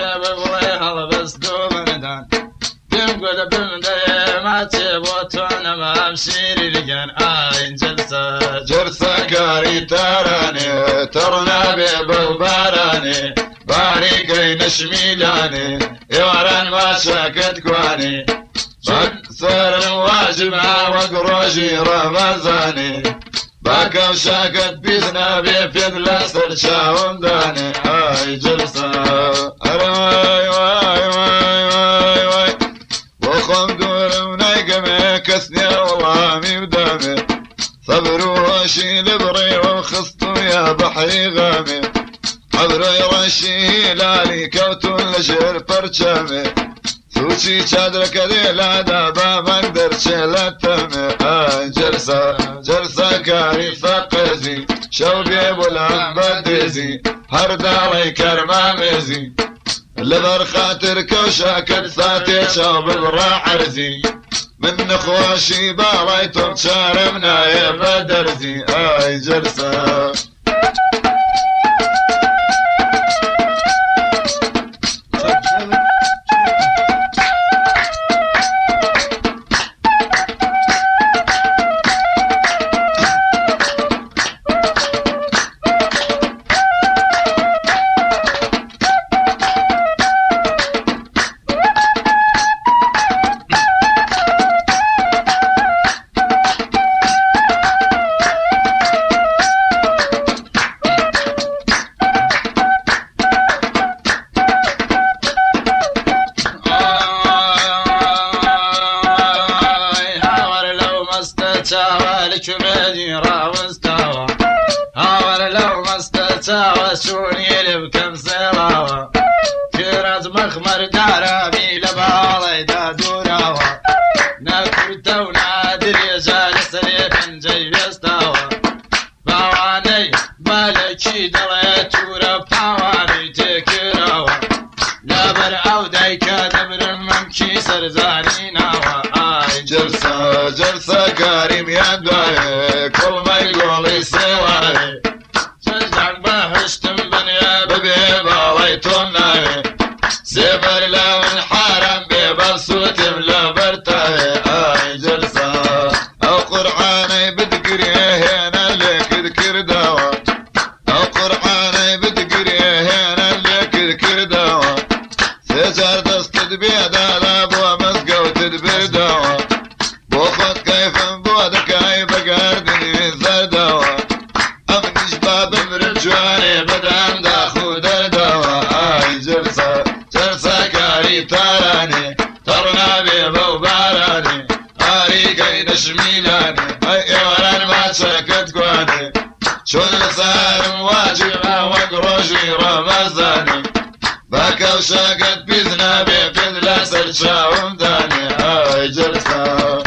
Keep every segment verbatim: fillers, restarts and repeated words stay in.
ببغيها بس دومندان دم قد بمدي ما تبوتون ما بشير لجان آين جلسة جلسة كاري تراني ترنا ببغباراني باريكي نشميلاني يوران ما شاكت كواني بكسر الواجبة وقروجي رمزاني باكا وشاكت بيزنا بيفيد لسر شاهم داني هاي جلسة أرواي واي واي واي واي وخم دور ونايقمي كسني والله ميودامي صبروا وشيل بري وخصتو يا بحري غامي عبري رشي لالي كوتو لجر فرشامي سوشي شادرك ذي لا دابا ما اقدر شلتمي آه جلسة جلسة كاري فقزي شوبي بولا بدزي هرد علي كرمامزي لبر خاطرك وشاكت ساتي شوب براح عرزي من اخواشي بارايتم شارمنا يا بدرزي آه جلسة سوني لبكم سلاوة كيرات مخمر دارامي لبالي دادوراوة ناكرتا ونادر يجالس ليفن جاي بيستاوة باواني بالكي دليتورا باواني تكراوة لابر او دايكا دبر ممكي سرزاني ناوة آي جلسة جلسة كريم يا دواي كل ما يقول يسواي سفر لو الحرم ببصوت ملبرته آي جلسة أو قرعاني بتقريه هنا لك ذكر دوا أو قرعاني بتقريه هنا لك ذكر دوا سجر دست بيد هذا بو مسقى وتدبر دوا بوخد كيف بود كيف قردني زر دوا أمنش باب مرجواني بدم داخود الدوا آي جلسة تراني ترنا بيبو باراني آريكي نشميلاني اي وران ما شكت كواني شون صار واجبة وقروجي رمزاني باكا وشاكت بيزنا بيفيد لاسر شاوم داني هاي جلسة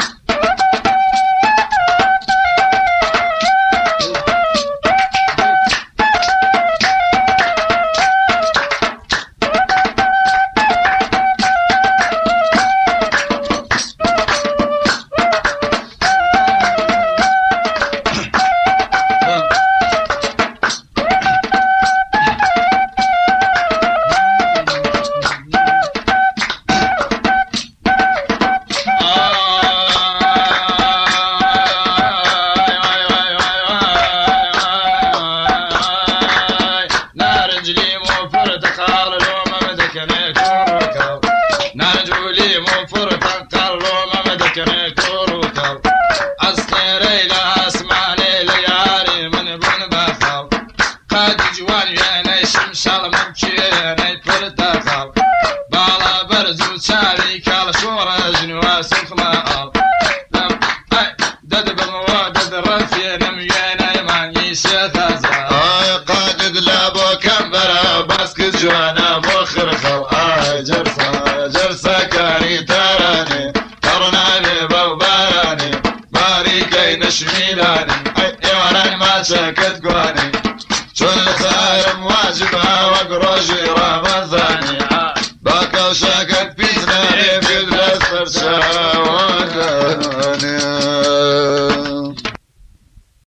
جوانا بخر خل آي جرسة جرسة كاري تراني ترناني بوباراني باريكي نشميلاني اي وراني ما شكت قواني شون صار مواجبها وقروجي رمضاني باكا وشكت